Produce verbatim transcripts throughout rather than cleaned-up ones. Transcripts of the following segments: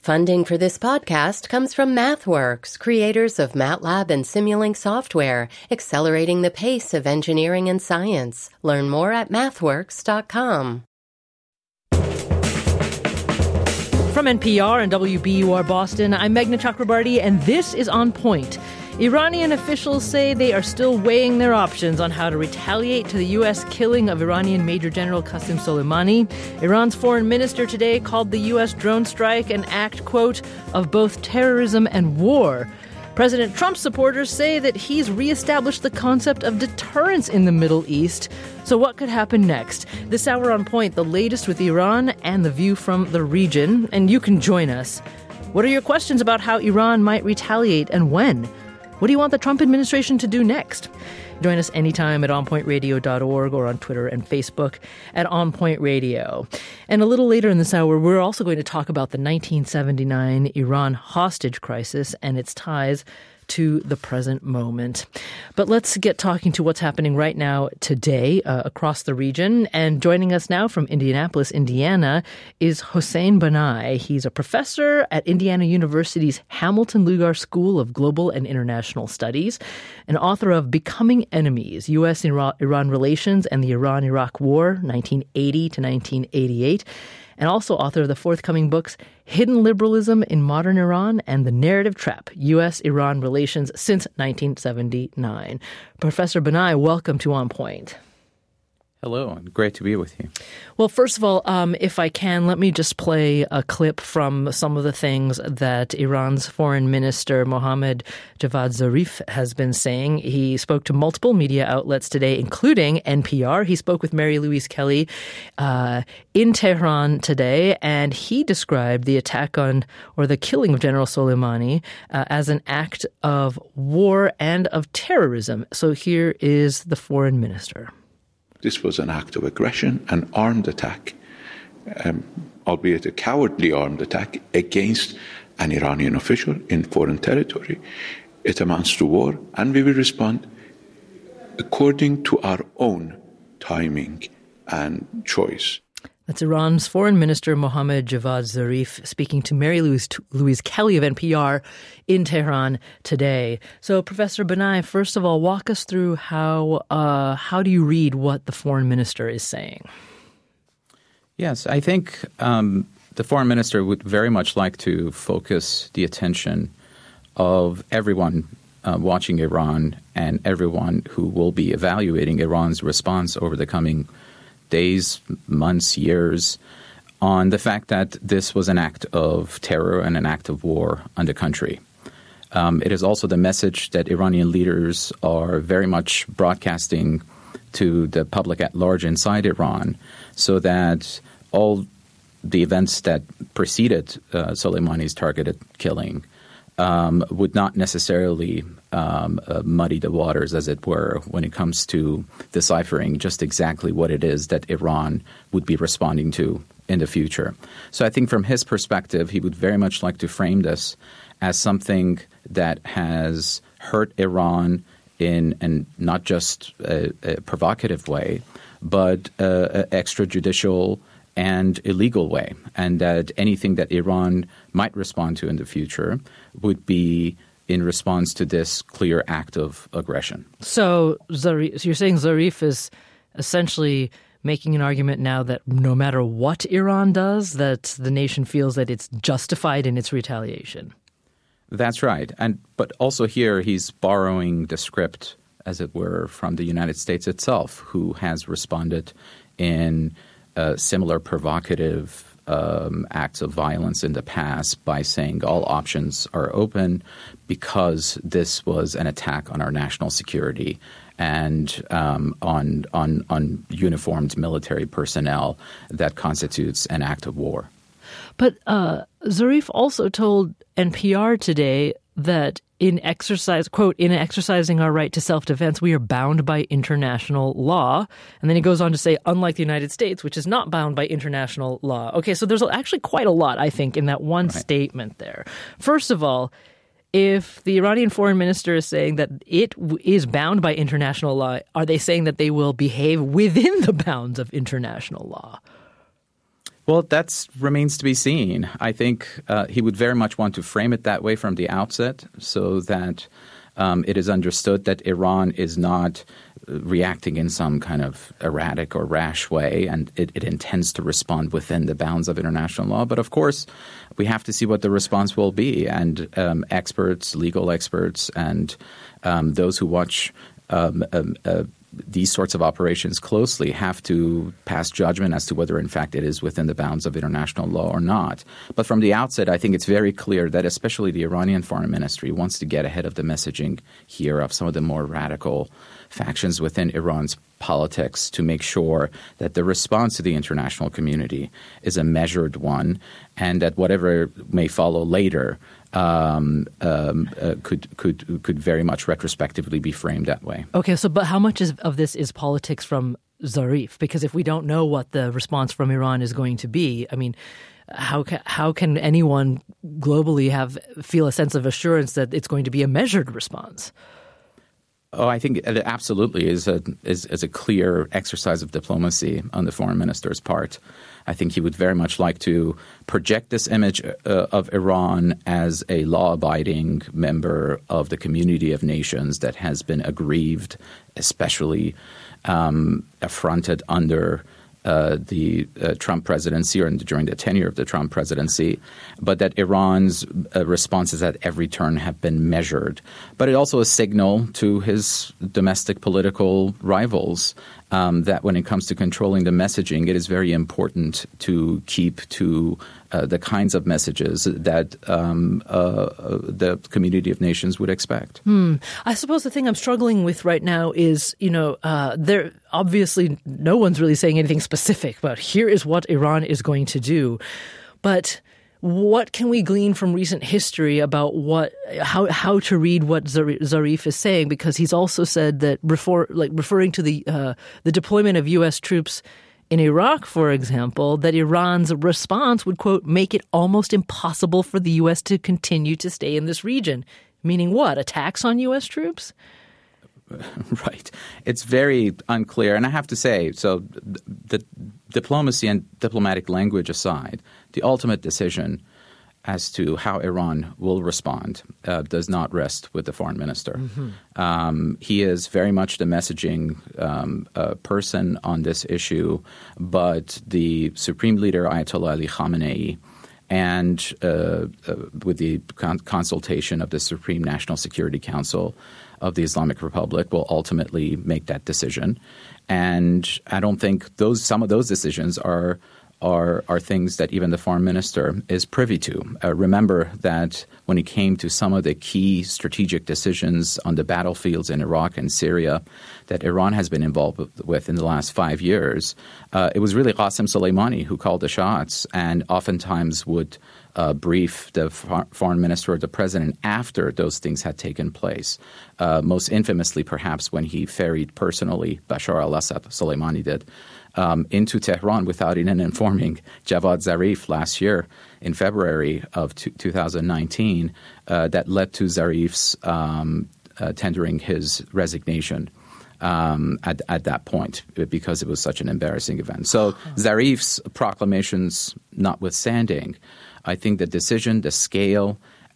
Funding for this podcast comes from MathWorks, creators of MATLAB and Simulink software, accelerating the pace of engineering and science. Learn more at mathworks dot com. From N P R and W B U R Boston, I'm Meghna Chakrabarty, and this is On Point. Iranian officials say they are still weighing their options on how to retaliate to the U S killing of Iranian Major General Qasem Soleimani. Iran's foreign minister today called the U S drone strike an act, quote, of both terrorism and war. President Trump's supporters say that he's reestablished the concept of deterrence in the Middle East. So what could happen next? This hour On Point, the latest with Iran and the view from the region. And you can join us. What are your questions about how Iran might retaliate and when? What do you want the Trump administration to do next? Join us anytime at on point radio dot org or on Twitter and Facebook at On Point Radio. And a little later in this hour, we're also going to talk about the nineteen seventy-nine Iran hostage crisis and its ties to the present moment. But let's get talking to what's happening right now today uh, across the region. And joining us now from Indianapolis, Indiana, is Hossein Banai. He's a professor at Indiana University's Hamilton Lugar School of Global and International Studies, and author of Becoming Enemies, U S Iran Relations and the Iran-Iraq War, nineteen eighty to nineteen eighty-eight, and also author of the forthcoming books Hidden Liberalism in Modern Iran and The Narrative Trap, U S Iran Relations Since nineteen seventy-nine. Professor Banai, welcome to On Point. Hello, and great to be with you. Well, first of all, um, if I can, let me just play a clip from some of the things that Iran's foreign minister, Mohammad Javad Zarif, has been saying. He spoke to multiple media outlets today, including N P R. He spoke with Mary Louise Kelly uh, in Tehran today, and he described the attack on, or the killing of General Soleimani uh, as an act of war and of terrorism. So here is the foreign minister. This was an act of aggression, an armed attack, um, albeit a cowardly armed attack against an Iranian official in foreign territory. It amounts to war, and we will respond according to our own timing and choice. That's Iran's foreign minister, Mohammad Javad Zarif, speaking to Mary Louise, Louise Kelly of N P R in Tehran today. So, Professor Banai, first of all, walk us through how uh, how do you read what the foreign minister is saying? Yes, I think um, the foreign minister would very much like to focus the attention of everyone uh, watching Iran and everyone who will be evaluating Iran's response over the coming days, months, years, on the fact that this was an act of terror and an act of war on the country. Um, it is also the message that Iranian leaders are very much broadcasting to the public at large inside Iran, so that all the events that preceded uh, Soleimani's targeted killing um, would not necessarily um, uh, muddy the waters, as it were, when it comes to deciphering just exactly what it is that Iran would be responding to in the future. So I think from his perspective, he would very much like to frame this as something that has hurt Iran in and not just a, a provocative way, but uh, an extrajudicial and illegal way, and that anything that Iran might respond to in the future would be in response to this clear act of aggression. So, Zarif, so you're saying Zarif is essentially making an argument now that no matter what Iran does, that the nation feels that it's justified in its retaliation. That's right. And but also here he's borrowing the script, as it were, from the United States itself, who has responded in uh, similar provocative um, acts of violence in the past by saying all options are open because this was an attack on our national security and um, on, on, on uniformed military personnel that constitutes an act of war. But uh, Zarif also told N P R today that in exercise, quote, in exercising our right to self-defense, we are bound by international law. And then he goes on to say, unlike the United States, which is not bound by international law. Okay, so there's actually quite a lot, I think, in that one right. statement there. First of all, if the Iranian foreign minister is saying that it w- is bound by international law, are they saying that they will behave within the bounds of international law? Well, that remains to be seen. I think uh, he would very much want to frame it that way from the outset so that um, it is understood that Iran is not reacting in some kind of erratic or rash way, and it, it intends to respond within the bounds of international law. But of course, we have to see what the response will be. And um, experts, legal experts, and um, those who watch um, um, uh, these sorts of operations closely have to pass judgment as to whether, in fact, it is within the bounds of international law or not. But from the outset, I think it's very clear that especially the Iranian Foreign Ministry wants to get ahead of the messaging here of some of the more radical factions within Iran's politics to make sure that the response to the international community is a measured one and that whatever may follow later Um, um, uh, could could could very much retrospectively be framed that way. Okay, so but how much is, of this is politics from Zarif? Because if we don't know what the response from Iran is going to be, I mean, how ca- how can anyone globally have feel a sense of assurance that it's going to be a measured response? Oh, I think it absolutely is a is, is a clear exercise of diplomacy on the foreign minister's part. I think he would very much like to project this image uh, of Iran as a law-abiding member of the community of nations that has been aggrieved, especially um, affronted under uh, the uh, Trump presidency or during the tenure of the Trump presidency, but that Iran's uh, responses at every turn have been measured. But it also a signal to his domestic political rivals Um, that when it comes to controlling the messaging, it is very important to keep to uh, the kinds of messages that um, uh, the community of nations would expect. Hmm. I suppose the thing I'm struggling with right now is, you know, uh, there obviously no one's really saying anything specific about here is what Iran is going to do. But what can we glean from recent history about what how how to read what Zarif is saying? Because he's also said that refer, like referring to the uh, the deployment of U S troops in Iraq, for example, that Iran's response would, quote, make it almost impossible for the U S to continue to stay in this region. Meaning what? Attacks on U S troops? Right. It's very unclear. And I have to say, so the diplomacy and diplomatic language aside, the ultimate decision as to how Iran will respond uh, does not rest with the foreign minister. Mm-hmm. Um, he is very much the messaging um, uh, person on this issue, but the supreme leader, Ayatollah Ali Khamenei, and uh, uh, with the con- consultation of the Supreme National Security Council of the Islamic Republic, will ultimately make that decision. And I don't think those some of those decisions are are are things that even the foreign minister is privy to. Uh, remember that when it came to some of the key strategic decisions on the battlefields in Iraq and Syria that Iran has been involved with in the last five years, uh, it was really Qasem Soleimani who called the shots and oftentimes would uh, brief the far- foreign minister or the president after those things had taken place. Uh, most infamously, perhaps, when he ferried personally Bashar al-Assad, Soleimani did, Um, into Tehran without even informing Javad Zarif last year in February of two thousand nineteen uh, that led to Zarif's um, uh, tendering his resignation um, at, at that point because it was such an embarrassing event. So Zarif's proclamations notwithstanding, I think the decision, the scale,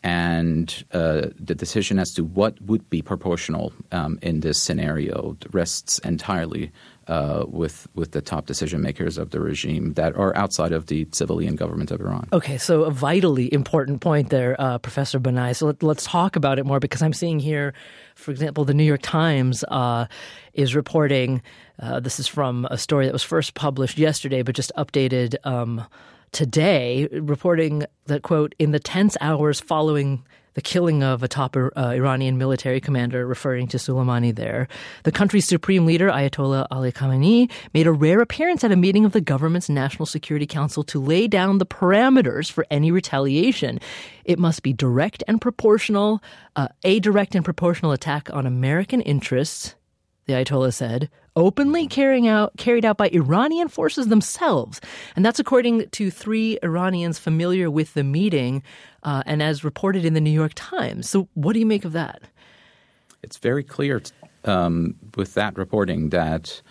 and uh, the decision as to what would be proportional um, in this scenario rests entirely uh, with with the top decision makers of the regime that are outside of the civilian government of Iran. Okay, so a vitally important point there, uh, Professor Banai. So let, let's talk about it more because I'm seeing here, for example, the New York Times uh, is reporting, uh, this is from a story that was first published yesterday but just updated um today, reporting that, quote, in the tense hours following the killing of a top uh, Iranian military commander, referring to Soleimani there, the country's supreme leader, Ayatollah Ali Khamenei, made a rare appearance at a meeting of the government's National Security Council to lay down the parameters for any retaliation. It must be direct and proportional, uh, a direct and proportional attack on American interests, the Ayatollah said, openly carrying out, carried out by Iranian forces themselves. And that's according to three Iranians familiar with the meeting uh, and as reported in the New York Times. So what do you make of that? It's very clear um, with that reporting that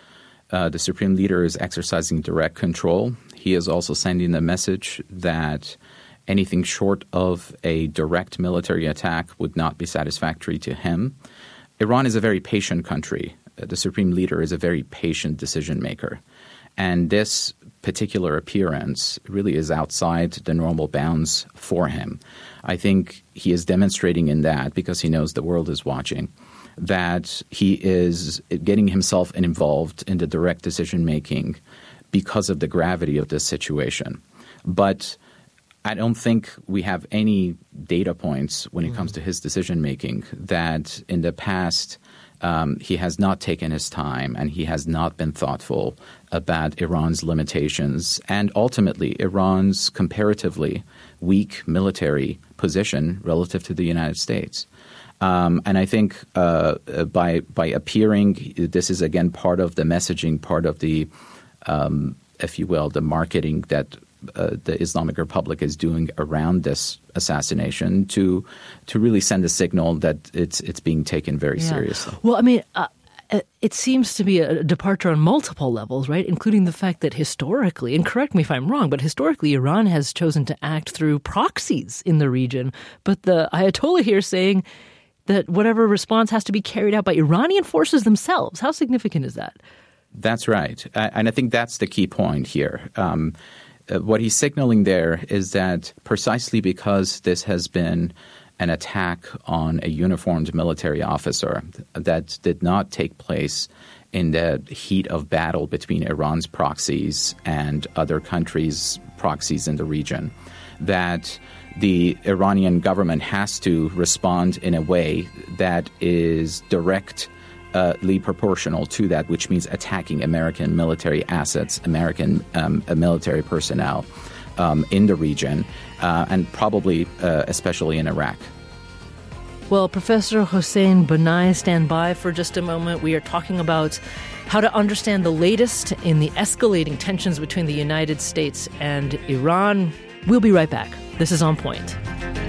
Uh, the supreme leader is exercising direct control. He is also sending the message that anything short of a direct military attack would not be satisfactory to him. Iran is a very patient country. The supreme leader is a very patient decision maker. And this particular appearance really is outside the normal bounds for him. I think he is demonstrating in that, because he knows the world is watching, that he is getting himself involved in the direct decision making because of the gravity of this situation. But I don't think we have any data points when it comes to his decision making that in the past um, he has not taken his time and he has not been thoughtful about Iran's limitations and ultimately Iran's comparatively weak military position relative to the United States. Um, and I think uh, by by appearing, this is again part of the messaging, part of the, um, if you will, the marketing that Uh, the Islamic Republic is doing around this assassination to to really send a signal that it's it's being taken very yeah. seriously. Well, I mean, uh, it seems to be a departure on multiple levels, right? Including the fact that historically, and correct me if I'm wrong, but historically Iran has chosen to act through proxies in the region. But the Ayatollah here saying that whatever response has to be carried out by Iranian forces themselves. How significant is that? That's right. And I think that's the key point here. Um, Uh, what he's signaling there is that precisely because this has been an attack on a uniformed military officer that did not take place in the heat of battle between Iran's proxies and other countries' proxies in the region, that the Iranian government has to respond in a way that is direct Uh, proportional to that, which means attacking American military assets, American um, uh, military personnel um, in the region, uh, and probably uh, especially in Iraq. Well, Professor Hossein Banai, stand by for just a moment. We are talking about how to understand the latest in the escalating tensions between the United States and Iran. We'll be right back. This is On Point.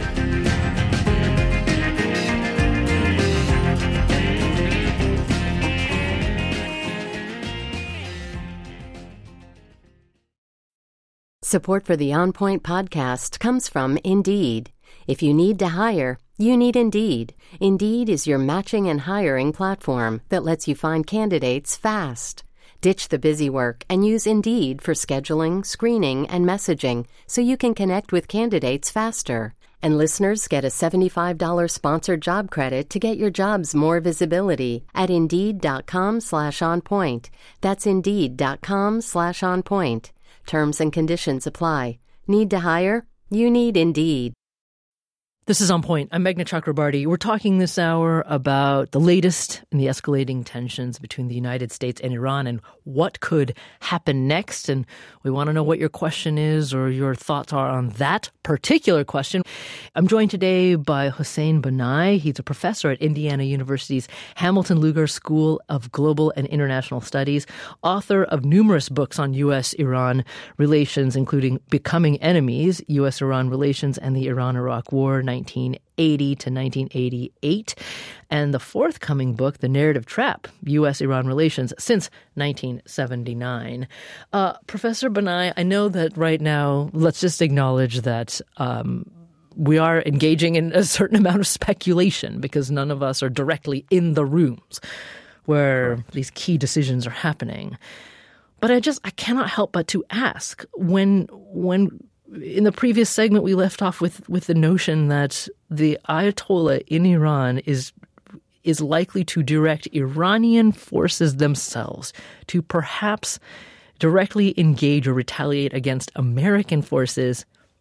Support for the On Point podcast comes from Indeed. If you need to hire, you need Indeed. Indeed is your matching and hiring platform that lets you find candidates fast. Ditch the busy work and use Indeed for scheduling, screening, and messaging so you can connect with candidates faster. And listeners get a seventy-five dollars sponsored job credit to get your jobs more visibility at Indeed.com slash on point. That's Indeed.com slash on point. Terms and conditions apply. Need to hire? You need Indeed. This is On Point. I'm Meghna Chakrabarty. We're talking this hour about the latest in the escalating tensions between the United States and Iran and what could happen next. And we want to know what your question is or your thoughts are on that particular question. I'm joined today by Hossein Banai. He's a professor at Indiana University's Hamilton Lugar School of Global and International Studies, author of numerous books on U S Iran relations, including Becoming Enemies, U S Iran Relations and the Iran-Iraq War, nineteen eighty to nineteen eighty-eight, and the forthcoming book, The Narrative Trap, U S Iran Relations since nineteen seventy-nine. Uh, Professor Banai, I know that right now, let's just acknowledge that um, we are engaging in a certain amount of speculation because none of us are directly in the rooms where right. these key decisions are happening. But I just, I cannot help but to ask, when when in the previous segment, we left off with, with the notion that the Ayatollah in Iran is is likely to direct Iranian forces themselves to perhaps directly engage or retaliate against American forces,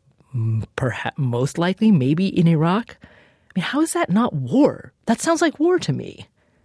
perhaps most likely maybe in Iraq. I mean, how is that not war? That sounds like war to me.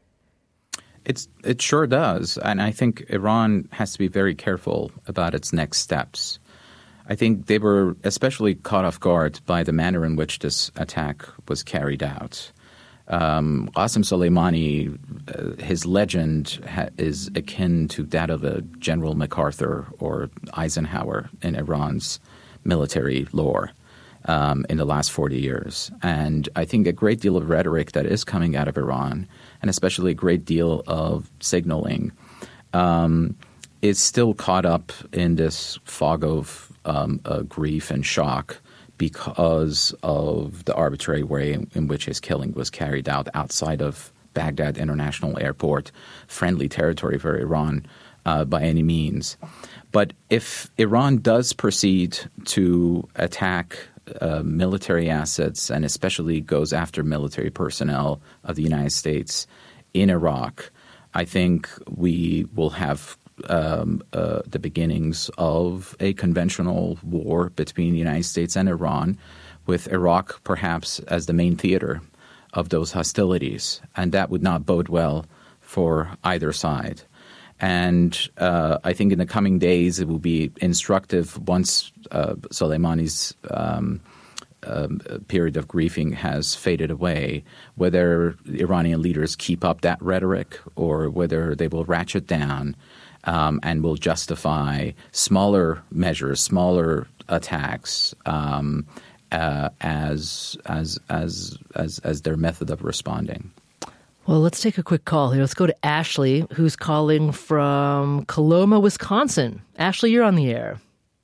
It's it sure does, and I think Iran has to be very careful about its next steps. I think they were especially caught off guard by the manner in which this attack was carried out. Um, Qasem Soleimani, uh, his legend ha- is akin to that of a General MacArthur or Eisenhower in Iran's military lore um, in the last forty years. And I think a great deal of rhetoric that is coming out of Iran, and especially a great deal of signaling, um, is still caught up in this fog of um, uh, grief and shock because of the arbitrary way in, in which his killing was carried out outside of Baghdad International Airport, friendly territory for Iran uh, by any means. But if Iran does proceed to attack uh, military assets and especially goes after military personnel of the United States in Iraq, I think we will have um, uh, the beginnings of a conventional war between the United States and Iran, with Iraq perhaps as the main theater of those hostilities. And that would not bode well for either side. And uh, I think in the coming days it will be instructive once uh, Soleimani's um, um, period of grieving has faded away, whether Iranian leaders keep up that rhetoric or whether they will ratchet down um, and will justify smaller measures, smaller attacks um, uh, as, as as as as their method of responding. Well, let's take a quick call here. Let's go to Ashley, who's calling from Coloma, Wisconsin. Ashley, you're on the air.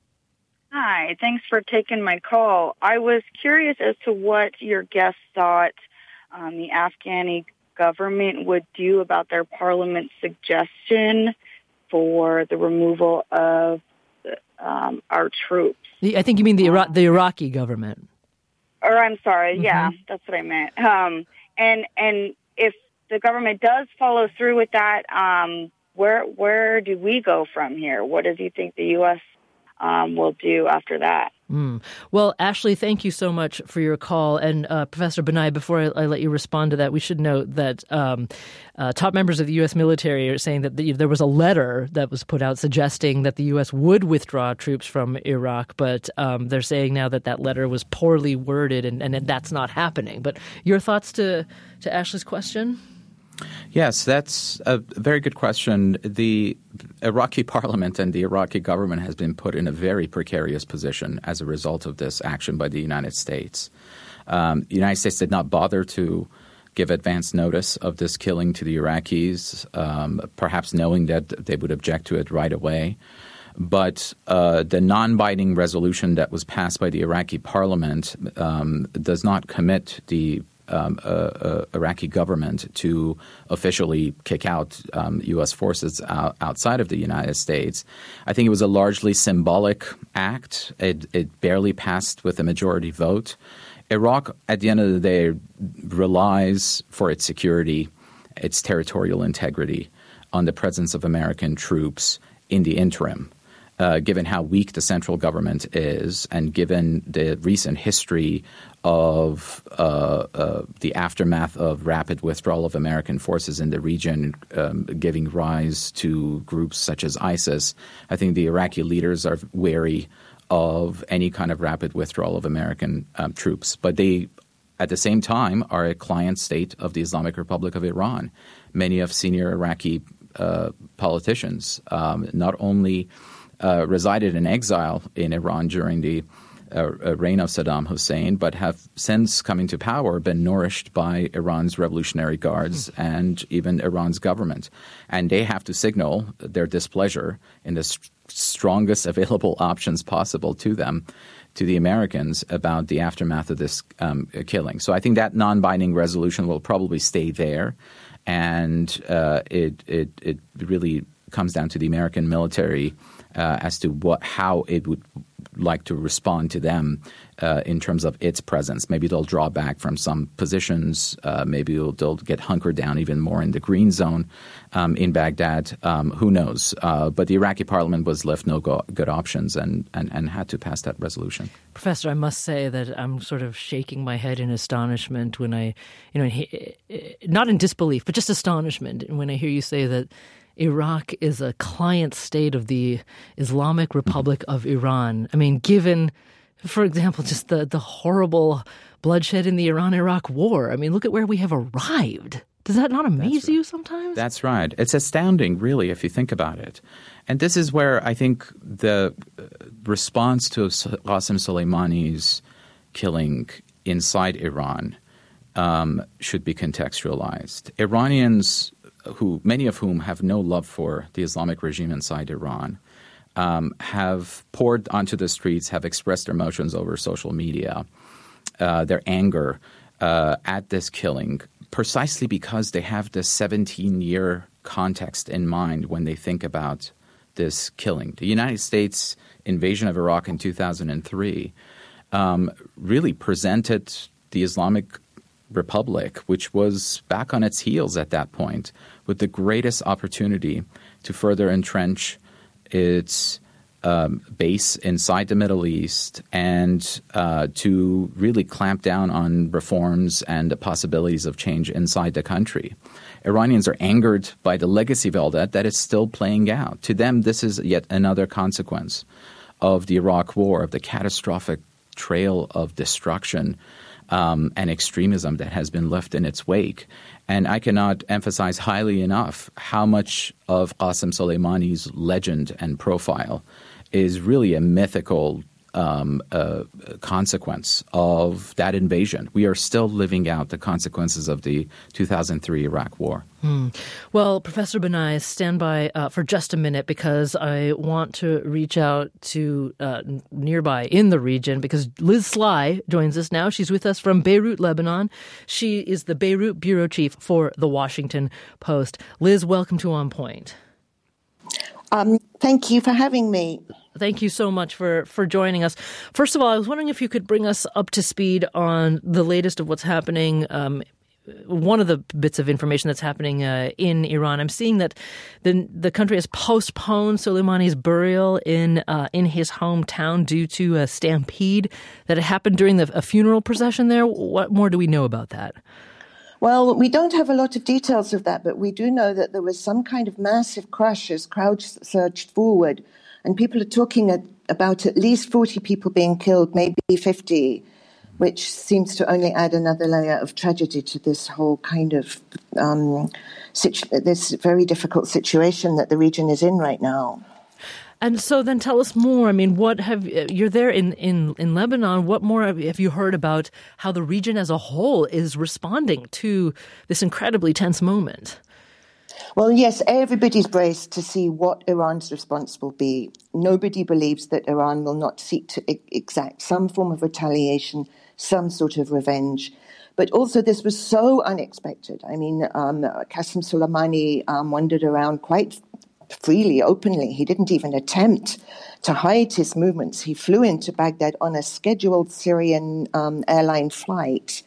Hi, thanks for taking my call. I was curious as to what your guest thought um, the Afghani government would do about their parliament's suggestion for the removal of um, our troops. I think you mean the Ira- the Iraqi government. Or I'm sorry, Mm-hmm. yeah, that's what I meant. Um, and and if the government does follow through with that, um, where where do we go from here? What does he think the U S um, will do after that? Mm. Well, Ashley, thank you so much for your call. And uh, Professor Benaim, before I, I let you respond to that, we should note that um, uh, top members of the U S military are saying that the, there was a letter that was put out suggesting that the U S would withdraw troops from Iraq, but um, they're saying now that that letter was poorly worded and, and that's not happening. But your thoughts to, to Ashley's question? Yes, that's a very good question. The Iraqi parliament and the Iraqi government has been put in a very precarious position as a result of this action by the United States. Um, the United States did not bother to give advance notice of this killing to the Iraqis, um, perhaps knowing that they would object to it right away. But uh, the non-binding resolution that was passed by the Iraqi parliament um, does not commit the Um, uh, uh, Iraqi government to officially kick out um, U S forces out, outside of the United States. I think it was a largely symbolic act. It, it barely passed with a majority vote. Iraq, at the end of the day, relies for its security, its territorial integrity, on the presence of American troops in the interim. Uh, given how weak the central government is and given the recent history of uh, uh, the aftermath of rapid withdrawal of American forces in the region, um, giving rise to groups such as ISIS, I think the Iraqi leaders are wary of any kind of rapid withdrawal of American um, troops. But they, at the same time, are a client state of the Islamic Republic of Iran. Many of senior Iraqi uh, politicians um, not only Uh, resided in exile in Iran during the uh, reign of Saddam Hussein, but have since coming to power been nourished by Iran's Revolutionary Guards mm. and even Iran's government. And they have to signal their displeasure in the st- strongest available options possible to them, to the Americans, about the aftermath of this um, killing. So I think that non-binding resolution will probably stay there. And uh, it, it, it really comes down to the American military Uh, as to what how it would like to respond to them uh, in terms of its presence. Maybe they'll draw back from some positions. Uh, maybe they'll, they'll get hunkered down even more in the green zone um, in Baghdad. Um, who knows? Uh, but the Iraqi parliament was left no go- good options and, and, and had to pass that resolution. Professor, I must say that I'm sort of shaking my head in astonishment when I, you know, not in disbelief, but just astonishment when I hear you say that Iraq is a client state of the Islamic Republic of Iran. I mean, given, for example, just the, the horrible bloodshed in the Iran-Iraq war. I mean, look at where we have arrived. Does that not amaze right. you sometimes? That's right. It's astounding, really, if you think about it. And this is where I think the response to Qasem Soleimani's killing inside Iran um, should be contextualized. Iranians who many of whom have no love for the Islamic regime inside Iran, um, have poured onto the streets, have expressed their emotions over social media, uh, their anger uh, at this killing, precisely because they have this seventeen-year context in mind when they think about this killing. The United States invasion of Iraq in two thousand three um, really presented the Islamic Republic, which was back on its heels at that point, with the greatest opportunity to further entrench its um, base inside the Middle East and uh, to really clamp down on reforms and the possibilities of change inside the country. Iranians are angered by the legacy of all that that is still playing out. To them, this is yet another consequence of the Iraq War, of the catastrophic trail of destruction Um, and extremism that has been left in its wake. And I cannot emphasize highly enough how much of Qasem Soleimani's legend and profile is really a mythical um, uh, consequence of that invasion. We are still living out the consequences of the two thousand three Iraq War. Hmm. Well, Professor Banai, stand by uh, for just a minute because I want to reach out to uh, nearby in the region because Liz Sly joins us now. She's with us from Beirut, Lebanon. She is the Beirut bureau chief for The Washington Post. Liz, welcome to On Point. Um, thank you for having me. Thank you so much for, for joining us. First of all, I was wondering if you could bring us up to speed on the latest of what's happening. Um, one of the bits of information that's happening uh, in Iran. I'm seeing that the the country has postponed Soleimani's burial in uh, in his hometown due to a stampede that happened during the, a funeral procession there. What more do we know about that? Well, we don't have a lot of details of that, but we do know that there was some kind of massive crush as crowds surged forward. And people are talking at, about at least forty people being killed, maybe fifty, which seems to only add another layer of tragedy to this whole kind of um, situ- this very difficult situation that the region is in right now. And so then tell us more. I mean, what have you're there in, in, in Lebanon. What more have you heard about how the region as a whole is responding to this incredibly tense moment? Well, yes, everybody's braced to see what Iran's response will be. Nobody believes that Iran will not seek to exact some form of retaliation, some sort of revenge. But also this was so unexpected. I mean, um, Qasem Soleimani um, wandered around quite freely, openly. He didn't even attempt to hide his movements. He flew into Baghdad on a scheduled Syrian um, airline flight.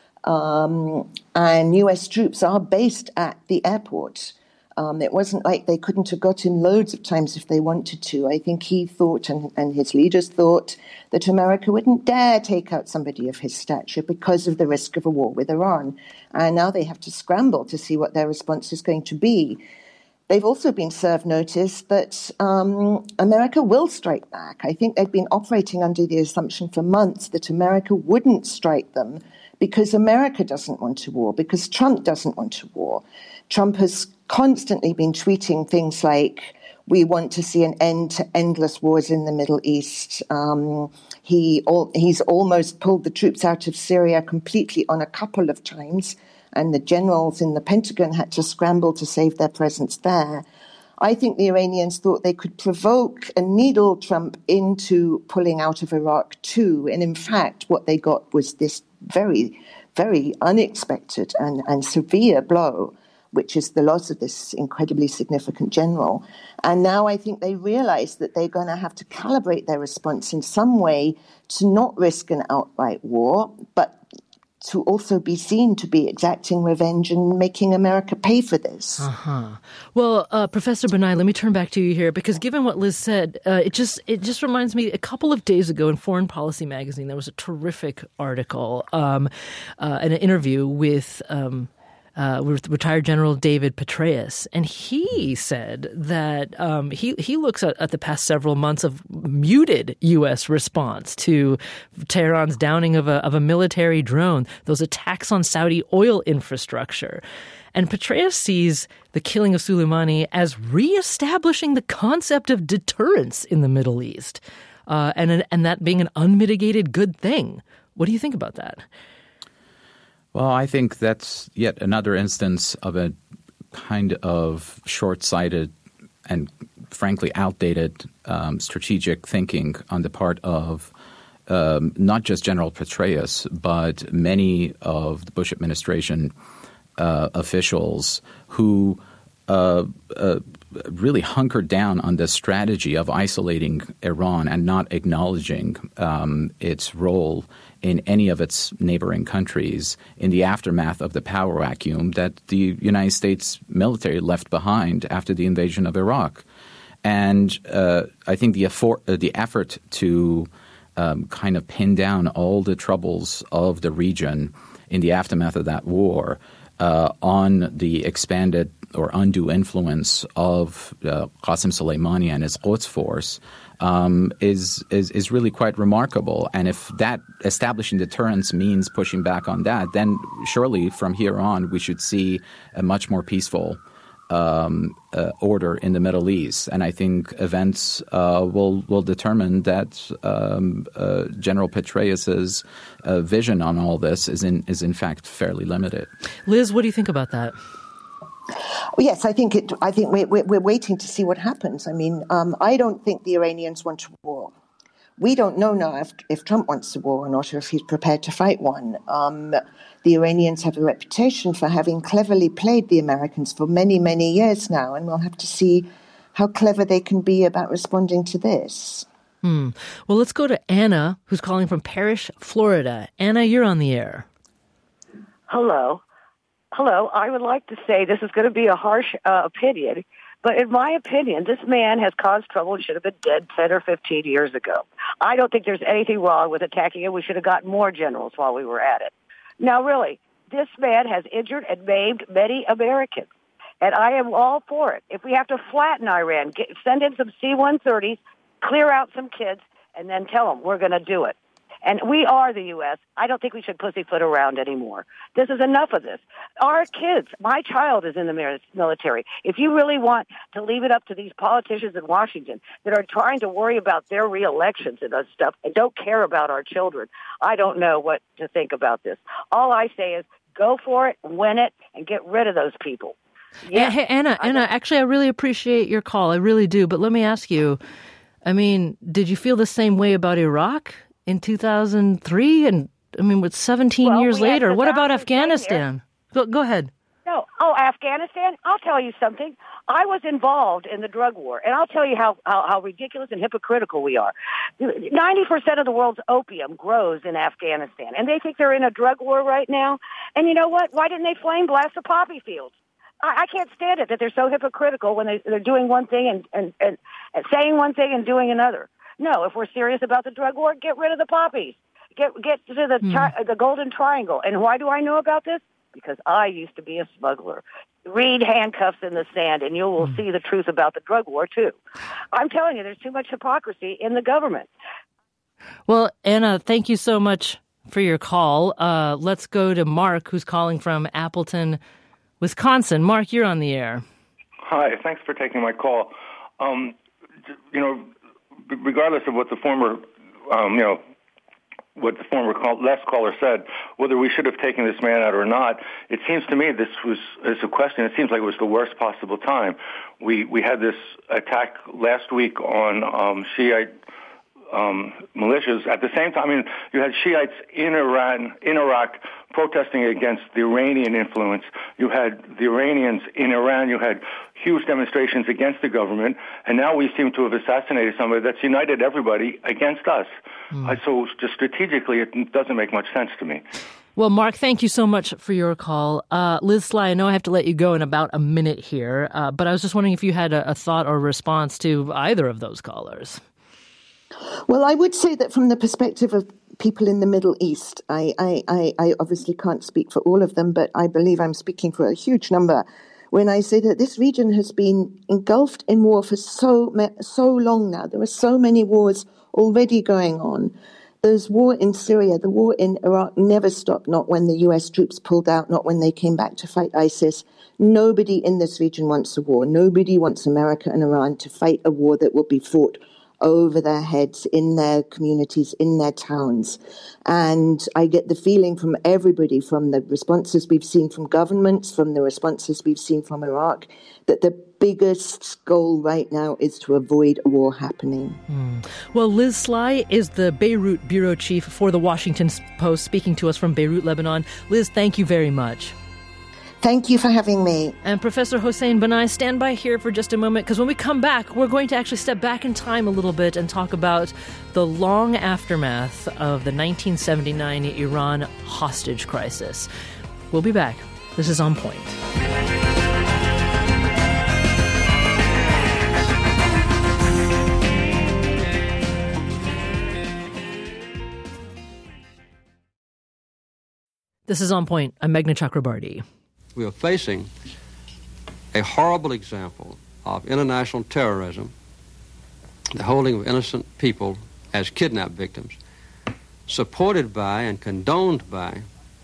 Um, and U S troops are based at the airport. Um, it wasn't like they couldn't have got in loads of times if they wanted to. I think he thought, and, and his leaders thought, that America wouldn't dare take out somebody of his stature because of the risk of a war with Iran. And now they have to scramble to see what their response is going to be. They've also been served notice that um, America will strike back. I think they've been operating under the assumption for months that America wouldn't strike them because America doesn't want a war, because Trump doesn't want a war. Trump has constantly been tweeting things like, we want to see an end to endless wars in the Middle East. Um, he all, he's almost pulled the troops out of Syria completely on a couple of times, and the generals in the Pentagon had to scramble to save their presence there. I think the Iranians thought they could provoke and needle Trump into pulling out of Iraq too. And in fact, what they got was this very, very unexpected and, and severe blow, which is the loss of this incredibly significant general. And now I think they realize that they're going to have to calibrate their response in some way to not risk an outright war, but to also be seen to be exacting revenge and making America pay for this. Uh-huh. Well, uh, Professor Banai, let me turn back to you here, because given what Liz said, uh, it just it just reminds me, a couple of days ago in Foreign Policy magazine, there was a terrific article, um, uh, an interview with um, uh, with retired General David Petraeus, and he said that um, he he looks at, at the past several months of muted U S response to Tehran's downing of a of a military drone, those attacks on Saudi oil infrastructure. And Petraeus sees the killing of Soleimani as reestablishing the concept of deterrence in the Middle East, uh, and and that being an unmitigated good thing. What do you think about that? Well, I think that's yet another instance of a kind of short-sighted and frankly outdated um, strategic thinking on the part of um, not just General Petraeus, but many of the Bush administration uh, officials who uh, uh, really hunkered down on the strategy of isolating Iran and not acknowledging um, its role in any of its neighboring countries in the aftermath of the power vacuum that the United States military left behind after the invasion of Iraq. And uh, I think the, effort, uh, the effort to um, kind of pin down all the troubles of the region in the aftermath of that war uh, on the expanded or undue influence of uh, Qasem Soleimani and his Quds force um, is, is is really quite remarkable. And if that establishing deterrence means pushing back on that, then surely from here on we should see a much more peaceful um, uh, order in the Middle East. And I think events uh, will will determine that um, uh, General Petraeus's uh, vision on all this is in is in fact fairly limited. Liz, what do you think about that? Yes, I think it. I think we're, we're waiting to see what happens. I mean, um, I don't think the Iranians want a war. We don't know now if, if Trump wants a war or not, or if he's prepared to fight one. Um, the Iranians have a reputation for having cleverly played the Americans for many, many years now, and we'll have to see how clever they can be about responding to this. Hmm. Well, let's go to Anna, who's calling from Parrish, Florida. Anna, you're on the air. Hello. Hello, I would like to say this is going to be a harsh uh, opinion, but in my opinion, this man has caused trouble and should have been dead ten or fifteen years ago. I don't think there's anything wrong with attacking him. We should have gotten more generals while we were at it. Now, really, this man has injured and maimed many Americans, and I am all for it. If we have to flatten Iran, get, send in some C one thirties, clear out some kids, and then tell them we're going to do it. And we are the U S. I don't think we should pussyfoot around anymore. This is enough of this. Our kids, my child is in the military. If you really want to leave it up to these politicians in Washington that are trying to worry about their re-elections and that stuff and don't care about our children, I don't know what to think about this. All I say is go for it, win it, and get rid of those people. Yeah, hey, Anna, Anna, actually, I really appreciate your call. I really do. But let me ask you, I mean, did you feel the same way about Iraq in two thousand three? And I mean, with seventeen well, years later, what about Afghanistan? Go, go ahead. No. Oh, Afghanistan? I'll tell you something. I was involved in the drug war, and I'll tell you how, how, how ridiculous and hypocritical we are. ninety percent of the world's opium grows in Afghanistan, and they think they're in a drug war right now. And you know what? Why didn't they flame blast the poppy fields? I, I can't stand it that they're so hypocritical when they, they're doing one thing and, and, and, and saying one thing and doing another. No, if we're serious about the drug war, get rid of the poppies. Get get to the hmm. tri- the Golden Triangle. And why do I know about this? Because I used to be a smuggler. Read Handcuffs in the Sand, and you will hmm. see the truth about the drug war, too. I'm telling you, there's too much hypocrisy in the government. Well, Anna, thank you so much for your call. Uh, let's go to Mark, who's calling from Appleton, Wisconsin. Mark, you're on the air. Hi, thanks for taking my call. Um, you know, regardless of what the former, um, you know, what the former call, last caller said, whether we should have taken this man out or not, it seems to me this was is a question. It seems like it was the worst possible time. We we had this attack last week on um, Shiite um, militias. At the same time, I mean, you had Shiites in Iran, in Iraq, protesting against the Iranian influence. You had the Iranians in Iran. You had huge demonstrations against the government, and now we seem to have assassinated somebody that's united everybody against us. Mm. Uh, so just strategically, it doesn't make much sense to me. Well, Mark, thank you so much for your call. Uh, Liz Sly, I know I have to let you go in about a minute here, uh, but I was just wondering if you had a, a thought or response to either of those callers. Well, I would say that from the perspective of people in the Middle East, I, I, I, I obviously can't speak for all of them, but I believe I'm speaking for a huge number when I say that this region has been engulfed in war for so so long now. There are so many wars already going on. There's war in Syria. The war in Iraq never stopped, not when the U S troops pulled out, not when they came back to fight ISIS. Nobody in this region wants a war. Nobody wants America and Iran to fight a war that will be fought over their heads in their communities, in their towns. And I get the feeling from everybody, from the responses we've seen from governments, from the responses we've seen from Iraq, that the biggest goal right now is to avoid a war happening. Mm. Well, Liz Sly is the Beirut bureau chief for the Washington Post, speaking to us from Beirut, Lebanon. Liz, thank you very much. Thank you for having me. And Professor Hossein Banai, stand by here for just a moment, because when we come back, we're going to actually step back in time a little bit and talk about the long aftermath of the nineteen seventy-nine Iran hostage crisis. We'll be back. This is On Point. This is On Point. I'm Meghna Chakrabarty. We are facing a horrible example of international terrorism, the holding of innocent people as kidnapped victims, supported by and condoned by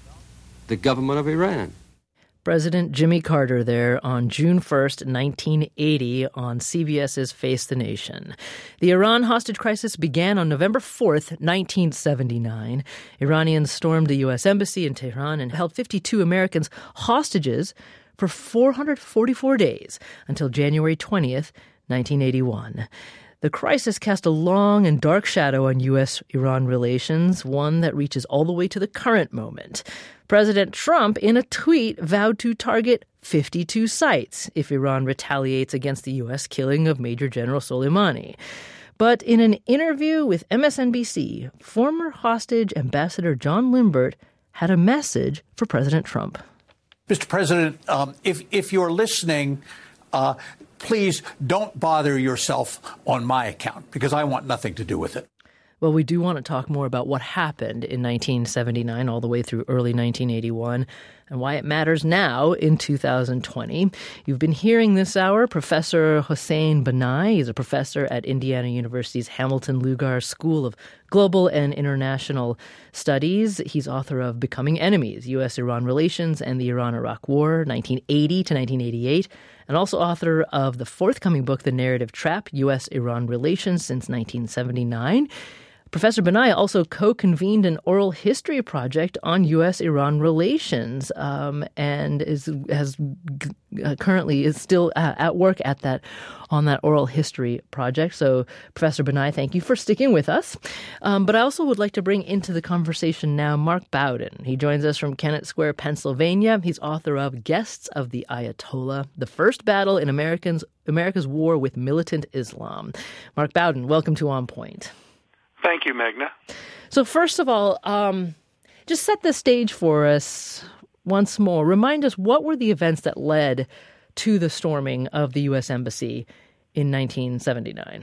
the government of Iran. President Jimmy Carter there on June first, nineteen eighty on CBS's Face the Nation. The Iran hostage crisis began on November fourth, nineteen seventy-nine. Iranians stormed the U S embassy in Tehran and held fifty-two Americans hostages for four hundred forty-four days until January twentieth, nineteen eighty-one. The crisis cast a long and dark shadow on U S Iran relations, one that reaches all the way to the current moment. President Trump, in a tweet, vowed to target fifty-two sites if Iran retaliates against the U S killing of Major General Soleimani. But in an interview with M S N B C, former hostage Ambassador John Limbert had a message for President Trump. Mister President, um, if, if you're listening, uh, please don't bother yourself on my account, because I want nothing to do with it. Well, we do want to talk more about what happened in nineteen seventy-nine all the way through early nineteen eighty-one and why it matters now in two thousand twenty. You've been hearing this hour Professor Hossein Banai. He's a professor at Indiana University's Hamilton Lugar School of Global and International Studies. He's author of Becoming Enemies, U S Iran Relations and the Iran-Iraq War, nineteen eighty to nineteen eighty-eight, and also author of the forthcoming book, The Narrative Trap, U S Iran Relations Since nineteen seventy-nine. Professor Banai also co-convened an oral history project on U S Iran relations um, and is has uh, currently is still uh, at work at that on that oral history project. So, Professor Banai, thank you for sticking with us. Um, but I also would like to bring into the conversation now Mark Bowden. He joins us from Kennett Square, Pennsylvania. He's author of Guests of the Ayatollah: The First Battle in Americans America's War with Militant Islam. Mark Bowden, welcome to On Point. Thank you, Meghna. So first of all, um, just set the stage for us once more. Remind us, what were the events that led to the storming of the U S Embassy in nineteen seventy-nine?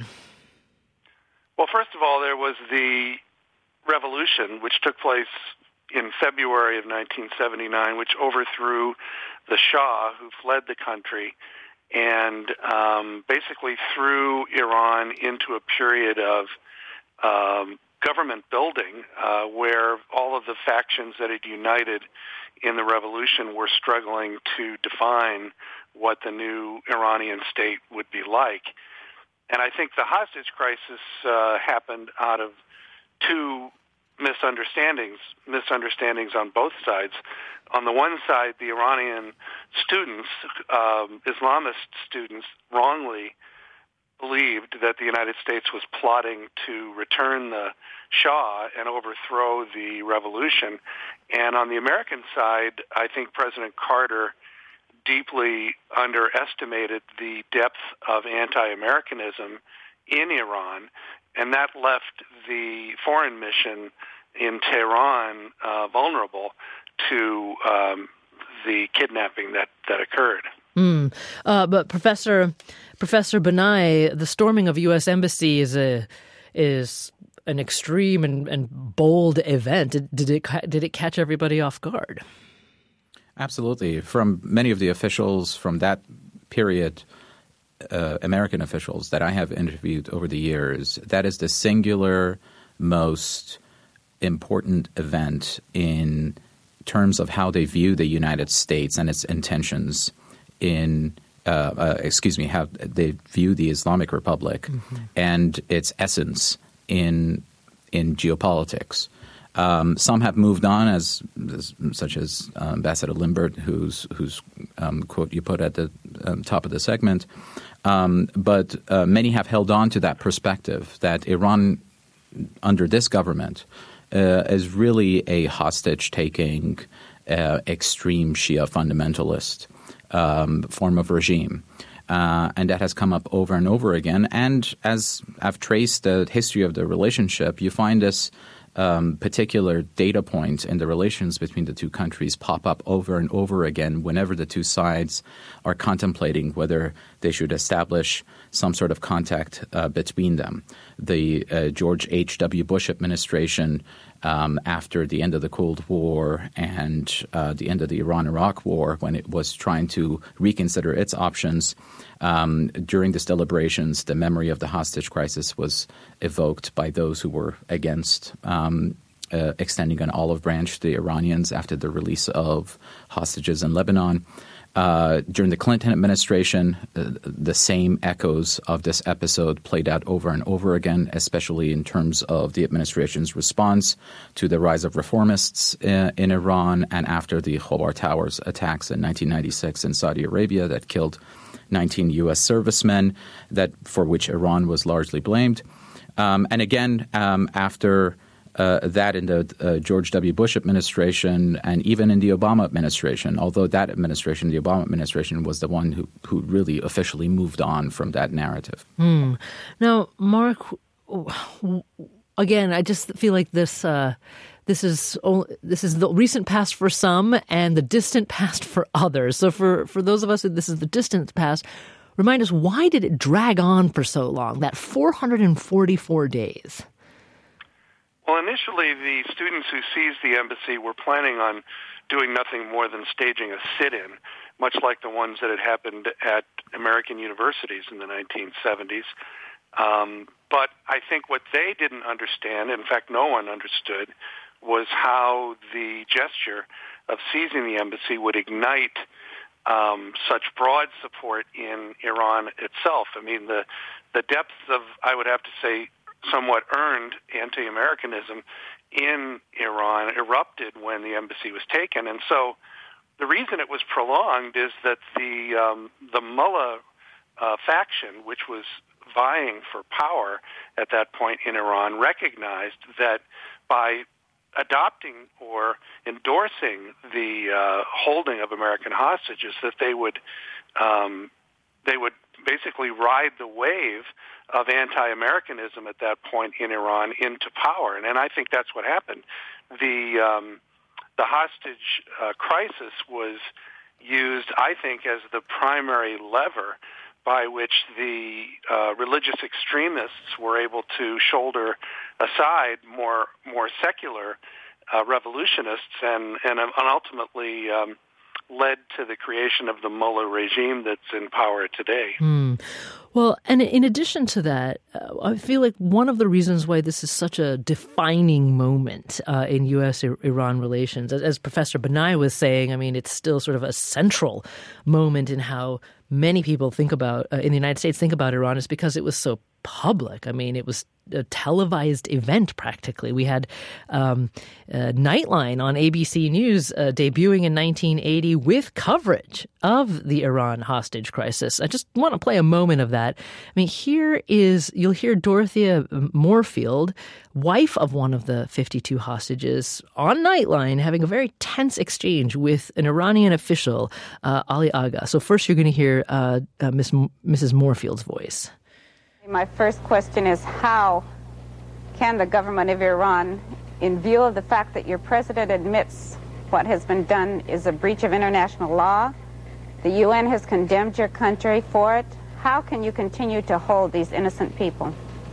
Well, first of all, there was the revolution, which took place in February of nineteen seventy-nine, which overthrew the Shah, who fled the country, and um, basically threw Iran into a period of Um, government building uh, where all of the factions that had united in the revolution were struggling to define what the new Iranian state would be like. And I think the hostage crisis uh, happened out of two misunderstandings, misunderstandings on both sides. On the one side, the Iranian students, um, Islamist students, wrongly believed that the United States was plotting to return the Shah and overthrow the revolution. And on the American side, I think President Carter deeply underestimated the depth of anti-Americanism in Iran, and that left the foreign mission in Tehran uh, vulnerable to um, the kidnapping that, that occurred. Mm. Uh, but Professor Professor Banai, the storming of U S Embassy is a is an extreme and, and bold event. Did, did it did it catch everybody off guard? Absolutely. From many of the officials from that period, uh, American officials that I have interviewed over the years, that is the singular most important event in terms of how they view the United States and its intentions in uh, uh, excuse me, how they view the Islamic Republic mm-hmm. and its essence in in geopolitics. Um, some have moved on, as, as such as uh, Ambassador Limbert, whose whose um, quote you put at the um, top of the segment. Um, but uh, many have held on to that perspective that Iran, under this government, uh, is really a hostage-taking, uh, extreme Shia fundamentalist um, form of regime. Uh, and that has come up over and over again. And as I've traced the history of the relationship, you find this um, particular data point in the relations between the two countries pop up over and over again whenever the two sides are contemplating whether they should establish some sort of contact uh, between them. The uh, George H W. Bush administration, um, after the end of the Cold War and uh, the end of the Iran-Iraq War, when it was trying to reconsider its options, um, during these deliberations, the memory of the hostage crisis was evoked by those who were against um, uh, extending an olive branch to the Iranians after the release of hostages in Lebanon. Uh, during the Clinton administration, uh, the same echoes of this episode played out over and over again, especially in terms of the administration's response to the rise of reformists in, in Iran and after the Khobar Towers attacks in nineteen ninety-six in Saudi Arabia that killed nineteen U S servicemen, that for which Iran was largely blamed. Um, and again, um, after Uh, that in the uh, George W. Bush administration and even in the Obama administration, although that administration, the Obama administration, was the one who, who really officially moved on from that narrative. Hmm. Now, Mark, again, I just feel like this uh, this is only, this is the recent past for some and the distant past for others. So for, for those of us who this is the distant past, remind us, why did it drag on for so long, that four hundred forty-four days? Well, initially, the students who seized the embassy were planning on doing nothing more than staging a sit-in, much like the ones that had happened at American universities in the nineteen seventies. Um, but I think what they didn't understand, in fact, no one understood, was how the gesture of seizing the embassy would ignite um, such broad support in Iran itself. I mean, the the depth of, I would have to say, somewhat earned anti-Americanism in Iran erupted when the embassy was taken. And so the reason it was prolonged is that the um, the mullah uh, faction, which was vying for power at that point in Iran, recognized that by adopting or endorsing the uh, holding of American hostages, that they would um, they would basically ride the wave of anti-Americanism at that point in Iran into power. And, and I think that's what happened. The um, the hostage uh, crisis was used, I think, as the primary lever by which the uh, religious extremists were able to shoulder aside more more secular uh, revolutionists and, and, and ultimately um, led to the creation of the mullah regime that's in power today. Hmm. Well, and in addition to that, uh, I feel like one of the reasons why this is such a defining moment uh, in U S Iran relations, as, as Professor Banai was saying, I mean, it's still sort of a central moment in how many people think about, uh, in the United States, think about Iran, is because it was so public. I mean, it was a televised event practically. We had um, uh, Nightline on A B C News uh, debuting in nineteen eighty with coverage of the Iran hostage crisis. I just want to play a moment of that. I mean, here is, you'll hear Dorothea Moorfield, wife of one of the fifty-two hostages, on Nightline having a very tense exchange with an Iranian official, uh, Ali Agha. So first you're going to hear uh, uh, Miss M- Missus Moorfield's voice. My first question is, how can the government of Iran, in view of the fact that your president admits what has been done is a breach of international law, the U N has condemned your country for it, how can you continue to hold these innocent people?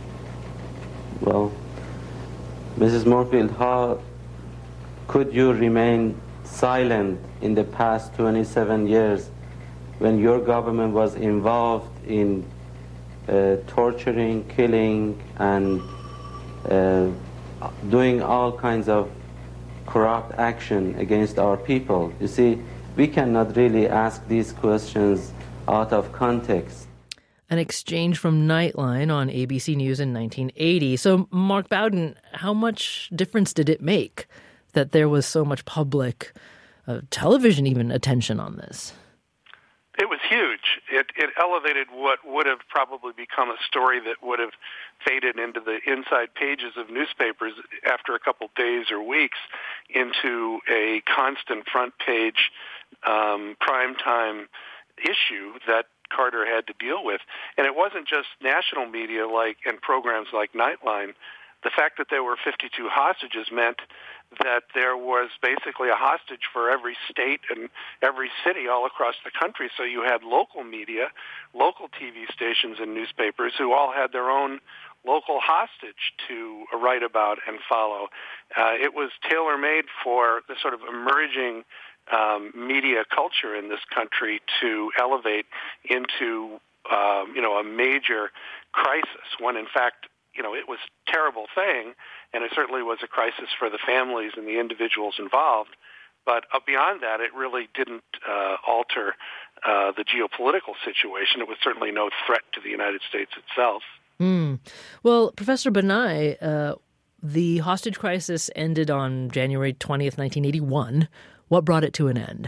Well, Missus Moorfield, how could you remain silent in the past twenty-seven years when your government was involved in Uh, torturing, killing, and uh, doing all kinds of corrupt action against our people? You see, we cannot really ask these questions out of context. An exchange from Nightline on A B C News in nineteen eighty. So, Mark Bowden, how much difference did it make that there was so much public, uh, television even, attention on this? It was huge. It, it elevated what would have probably become a story that would have faded into the inside pages of newspapers after a couple days or weeks into a constant front page um, primetime issue that Carter had to deal with. And it wasn't just national media like and programs like Nightline. The fact that there were fifty-two hostages meant that there was basically a hostage for every state and every city all across the country. So you had local media, local T V stations and newspapers who all had their own local hostage to write about and follow. Uh, it was tailor-made for the sort of emerging um, media culture in this country to elevate into, um, you know, a major crisis, when in fact, you know, it was a terrible thing, and it certainly was a crisis for the families and the individuals involved. But uh, beyond that, it really didn't uh, alter uh, the geopolitical situation. It was certainly no threat to the United States itself. Mm. Well, Professor Banai, uh, the hostage crisis ended on January twentieth, nineteen eighty-one. What brought it to an end?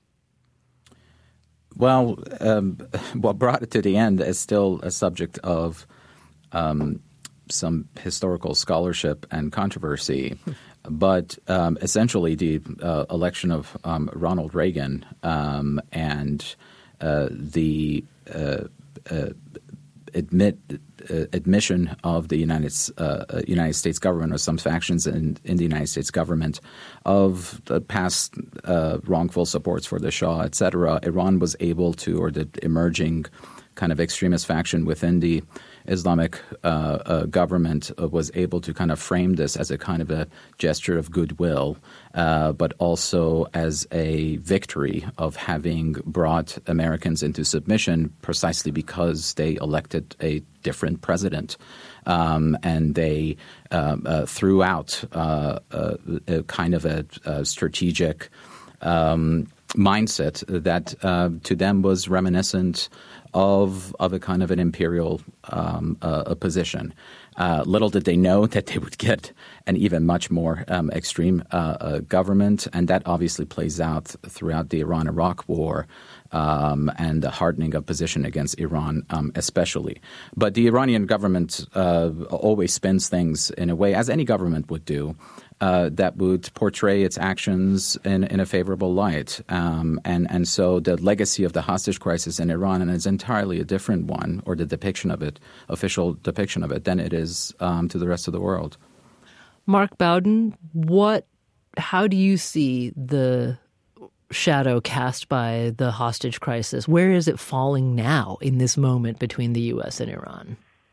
Well, um, what brought it to the end is still a subject of um, some historical scholarship and controversy. But um, essentially, the uh, election of um, Ronald Reagan um, and uh, the uh, uh, admit uh, admission of the United uh, United States government, or some factions in, in the United States government, of the past uh, wrongful supports for the Shah, et cetera, Iran was able to, or the emerging kind of extremist faction within the Islamic uh, uh, government uh, was able to kind of frame this as a kind of a gesture of goodwill, uh, but also as a victory of having brought Americans into submission precisely because they elected a different president. Um, and they uh, uh, threw out uh, uh, a kind of a, a strategic um, mindset that uh, to them was reminiscent of of a kind of an imperial um, uh, a position. Uh, little did they know that they would get an even much more um, extreme uh, uh, government, and that obviously plays out throughout the Iran-Iraq war um, and the hardening of position against Iran um, especially. But the Iranian government uh, always spins things in a way, as any government would do, Uh, that would portray its actions in, in a favorable light. Um, and, and so the legacy of the hostage crisis in Iran is entirely a different one, or the depiction of it, official depiction of it, than it is um, to the rest of the world. Mark Bowden, what, how do you see the shadow cast by the hostage crisis? Where is it falling now in this moment between the U S and Iran?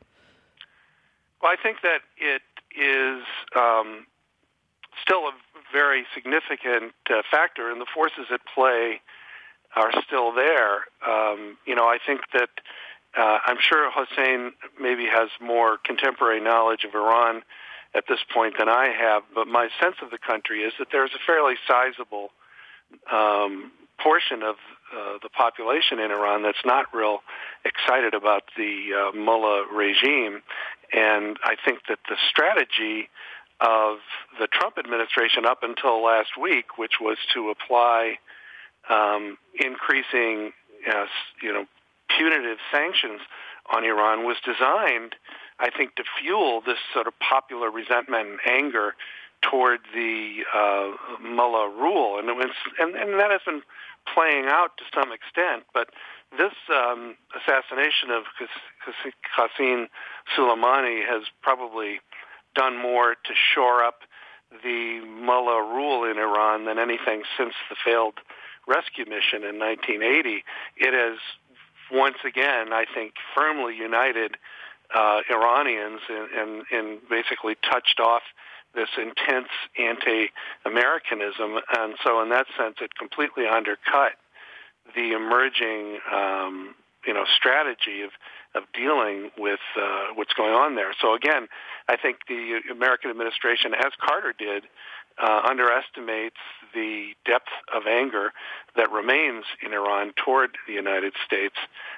Well, I think that it is um, still a very significant uh, factor, and the forces at play are still there. Um, you know, I think that uh, I'm sure Hossein maybe has more contemporary knowledge of Iran at this point than I have, but my sense of the country is that there's a fairly sizable um, portion of uh, the population in Iran that's not real excited about the uh, mullah regime, and I think that the strategy of the Trump administration up until last week, which was to apply um, increasing, uh, you know, punitive sanctions on Iran, was designed, I think, to fuel this sort of popular resentment and anger toward the uh, mullah rule, and, it was, and and that has been playing out to some extent. But this um, assassination of Qasem Soleimani has probably done more to shore up the mullah rule in Iran than anything since the failed rescue mission in nineteen eighty. It has once again, I think, firmly united uh, Iranians and, and, and basically touched off this intense anti-Americanism. And so in that sense, it completely undercut the emerging um, you know, strategy of of dealing with uh, what's going on there. So again, I think the American administration, as Carter did, uh, underestimates the depth of anger that remains in Iran toward the United States.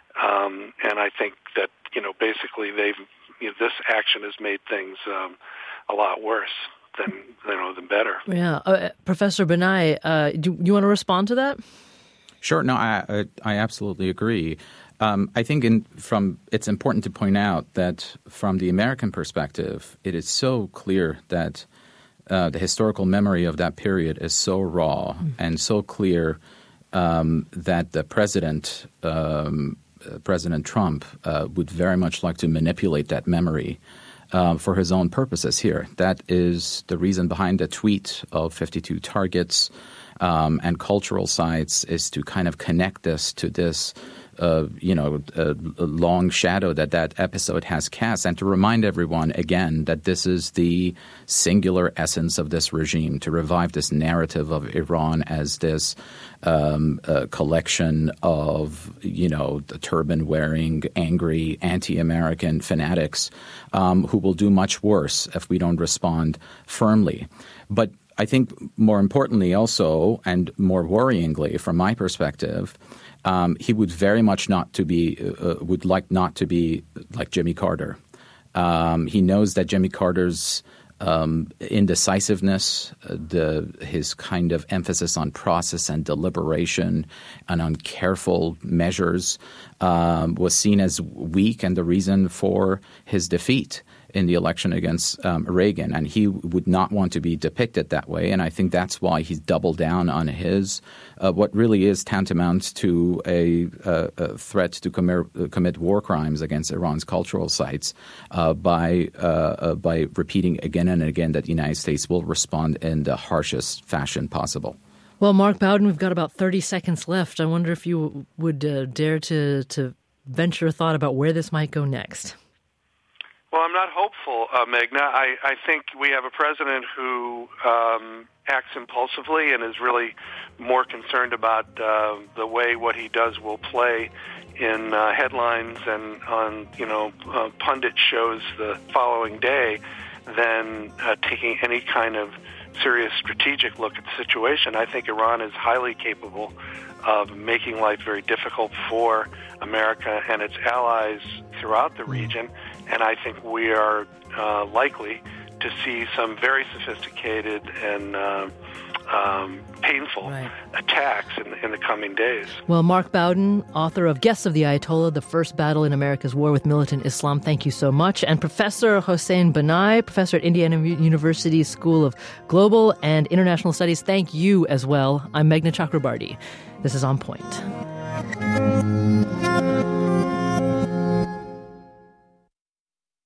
Um, and I think that, you know, basically they've, you know, this action has made things um, a lot worse than, you know, than better. Yeah. Uh, Professor Banai, uh, do you want to respond to that? Sure. No, I, I absolutely agree. Um, I think in, from it's important to point out that from the American perspective, it is so clear that uh, the historical memory of that period is so raw mm. and so clear um, that the president, um, uh, President Trump, uh, would very much like to manipulate that memory uh, for his own purposes here. That is the reason behind the tweet of fifty-two targets um, and cultural sites, is to kind of connect this to this Uh, you know, a, a long shadow that that episode has cast, and to remind everyone again that this is the singular essence of this regime, to revive this narrative of Iran as this um, uh, collection of, you know, the turban-wearing, angry, anti-American fanatics um, who will do much worse if we don't respond firmly. But I think more importantly also, and more worryingly from my perspective, Um, he would very much not to be uh, would like not to be like Jimmy Carter. Um, he knows that Jimmy Carter's um, indecisiveness, uh, the his kind of emphasis on process and deliberation and on careful measures um, was seen as weak and the reason for his defeat in the election against um, Reagan, and he would not want to be depicted that way. And I think that's why he's doubled down on his uh, what really is tantamount to a, a, a threat to commit, uh, commit war crimes against Iran's cultural sites uh, by uh, uh, by repeating again and again that the United States will respond in the harshest fashion possible. Well, Mark Bowden, we've got about thirty seconds left. I wonder if you would uh, dare to to venture a thought about where this might go next. Well, I'm not hopeful, uh, Meghna. I, I think we have a president who um, acts impulsively and is really more concerned about uh, the way what he does will play in uh, headlines and on, you know, uh, pundit shows the following day than uh, taking any kind of serious strategic look at the situation. I think Iran is highly capable of making life very difficult for America and its allies throughout the region. And I think we are uh, likely to see some very sophisticated and uh, um, painful right. attacks in, in the coming days. Well, Mark Bowden, author of Guests of the Ayatollah, The First Battle in America's War with Militant Islam, thank you so much. And Professor Hossein Banai, professor at Indiana University School of Global and International Studies, thank you as well. I'm Meghna Chakrabarti. This is On Point.